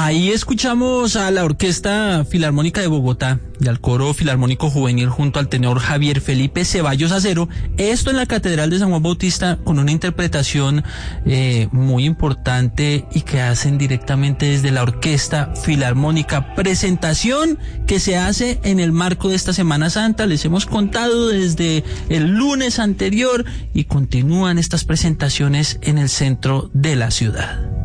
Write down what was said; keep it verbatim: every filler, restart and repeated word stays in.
Ahí escuchamos a la Orquesta Filarmónica de Bogotá y al Coro Filarmónico Juvenil junto al tenor Javier Felipe Ceballos Acero, esto en la Catedral de San Juan Bautista, con una interpretación eh, muy importante y que hacen directamente desde la Orquesta Filarmónica. Presentación que se hace en el marco de esta Semana Santa, les hemos contado desde el lunes anterior, y continúan estas presentaciones en el centro de la ciudad.